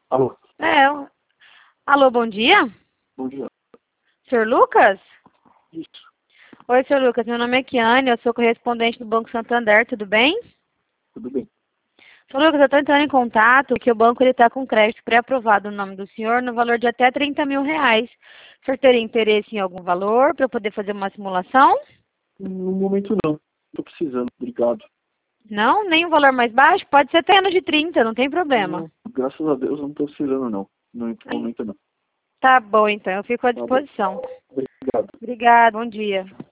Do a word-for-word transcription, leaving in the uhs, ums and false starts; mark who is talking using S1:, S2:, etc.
S1: Alô?
S2: É. eu- Alô, bom dia?
S1: Bom dia.
S2: senhor Lucas?
S1: Isso.
S2: Oi, senhor Lucas. Meu nome é Kiane, eu sou correspondente do Banco Santander, tudo bem?
S1: Tudo bem.
S2: senhor Lucas, eu estou entrando em contato que o banco está com crédito pré-aprovado no nome do senhor no valor de até trinta mil reais. O senhor teria interesse em algum valor para eu poder fazer uma simulação?
S1: No momento não. Tô precisando. Obrigado.
S2: Não? Nem um valor mais baixo? Pode ser até menos de trinta, não tem problema.
S1: Não, graças a Deus eu não tô precisando não. No momento não.
S2: Tá bom, então. Eu fico à
S1: Tá bom.
S2: disposição.
S1: Obrigado.
S2: Obrigada. Bom dia.